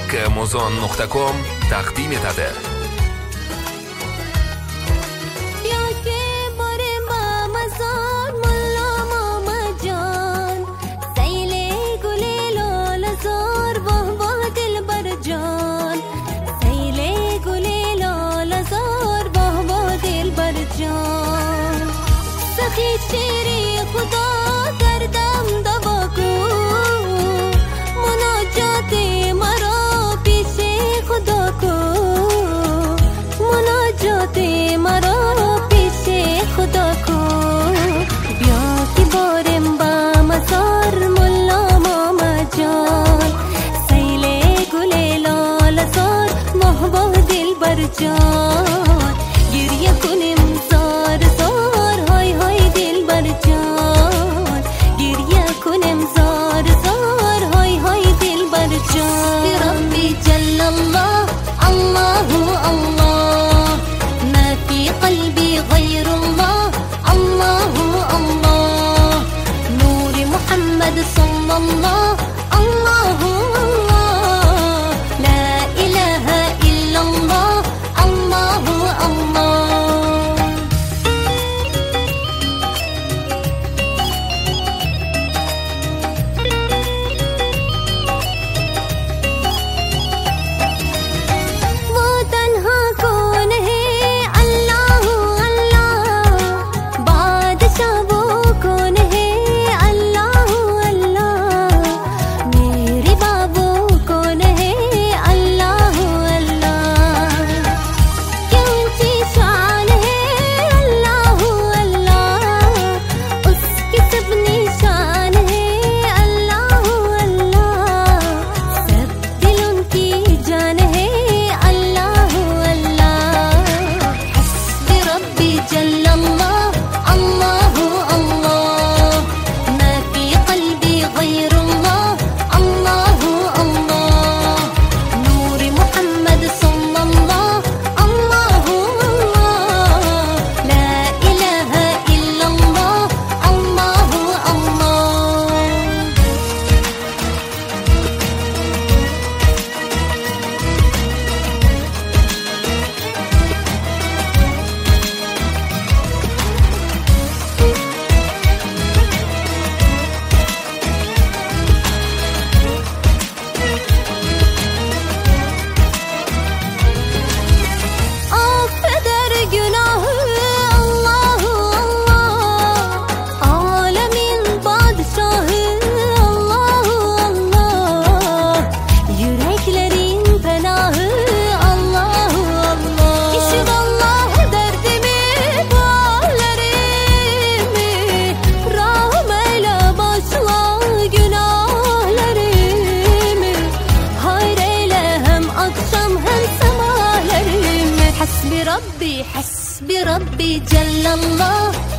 Rockmuzon.com taqdim etadi. तेरे खुदा करदम दबाको मुनाजाते मरो पीछे खुदा को मुनाजाते मरो पीछे खुदा को ब्या की बोरेम्बा मसार मुल्ला मामा जान सैले गुले लाल सार महबा दिल बर जान गिरिया कुनिम सार सार हाय हाय दिल बर जान गिरिया कुनिम सार सार हाय हाय दिल बर जान रब्बी जल्लल्लाह अल्लाह अल्लाह ما في قلبي غير الله الله الله نور محمد صلى الله الله الله لا إله إلا الله الله الله वो तन्हा कौन है अल्लाह अल्लाह बादशाह वो कौन है अल्लाह अल्लाह मेरे बाबू कौन है अल्लाह अल्लाह क्यों ऊंची शान है अल्लाह अल्लाह उसकी सब निशान है अल्लाह अल्लाह सब दिल उनकी जान है अल्लाह अल्लाह हस्बी रब्बी जल्लल्लाह अल्लाह अल्लाह ما في قلبي غير الله الله الله نور محمد صلى الله الله الله لا إله إلا الله الله الله affeder günahı Allah Allah alemin padişahı Allah Allah yüreklerin penahı Allah Allah kişi vallahi derdimi bu hallerimi rahım eyle başla günahlarımı hayır eyle hem akşam hem sabahlarımı حسبي ربي جل الله